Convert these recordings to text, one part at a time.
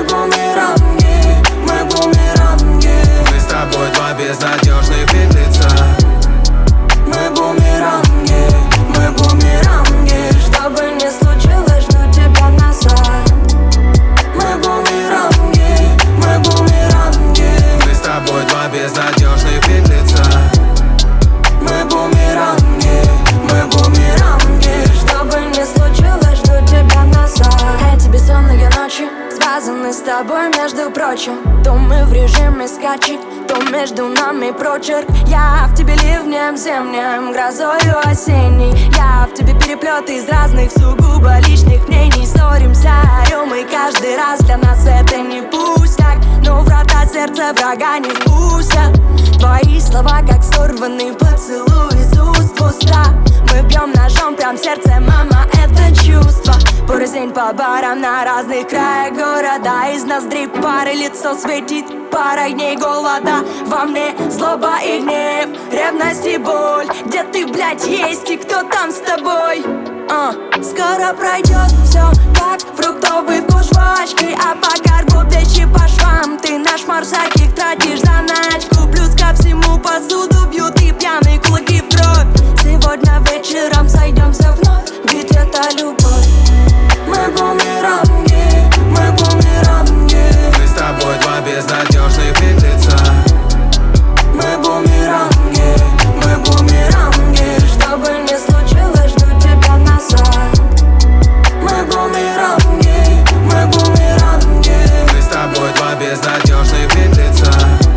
бумеранги, мы бумеранги. Мы с тобой два безнадежных беглеца. Мы бумеранги, мы бумеранги. Что бы ни случилось, жду тебя назад. Мы бумеранги, мы бумеранги. Мы с тобой два безнадежных беглеца. Мы бумеранги, мы бумеранги. Что бы ни случилось, жду тебя назад. Эти бессонные ночи связаны с тобой, между прочим. То мы в режиме скачек, то между нами прочерк. Я в тебе ливнем зимним, грозою осенней. Я в тебе переплет из разных сугубо лишних мнений. Ссоримся, орем, и каждый раз для нас это не пустяк. Но врата сердца врага не впустят. Твои слова как сорванный поцелуй из уст в уста. Мы бьем ножом прям в сердце, мама, это чувство. Порознь по барам на разных краях города. Из ноздрей пары лицо светит парой дней голода. Во мне злоба и гнев, ревность и боль. Где ты, блядь, есть и кто там с тобой? Скоро пройдет все, как фруктовый вкус жвачки. А пока рву плечи по швам, ты наш марсаких тратишь заначку. Плюс ко всему посуду бьют и пьяные кулаки в кровь. Сегодня вечером сойдемся вновь, ведь это любовь. Мы бумеранги, мы бумеранги. Мы с тобой два безнадежных беглеца. Мы бумеранги, мы бумеранги. Что бы ни случилось, жду тебя назад. Мы бумеранги, мы бумеранги. Мы с тобой два безнадежных беглеца.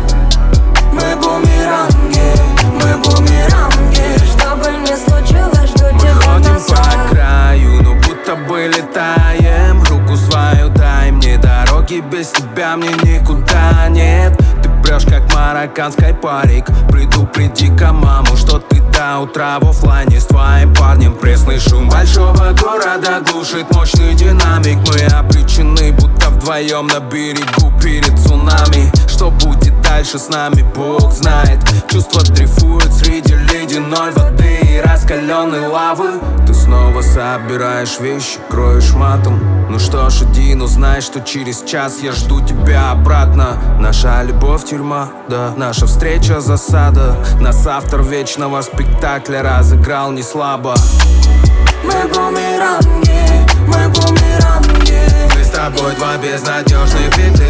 Мы бумеранги, мы бумеранги. Что бы ни случилось, жду тебя Ходим назад. по краю, но будто бы летаем. Руку свою дай мне, дороги без тебя мне никуда нет. Ты прешь как марокканский парик. Предупреди-ка маму, что ты до утра в оффлайне с твоим парнем. Пресный шум большого города глушит мощный динамик. Мы обречены, будто вдвоем на берегу перед цунами. Что будет дальше с нами, Бог знает. Чувства дрейфуют среди ледяной воды и раскаленной лавы. Ты снова собираешь вещи, кроешь матом. Ну что ж, иди, но знай, что через час я жду тебя обратно. Наша любовь тюрьма, да, наша встреча засада. Нас автор вечного спектакля разыграл не слабо. Мы бумеранги, мы бумеранги. Мы с тобой два безнадежных беглеца.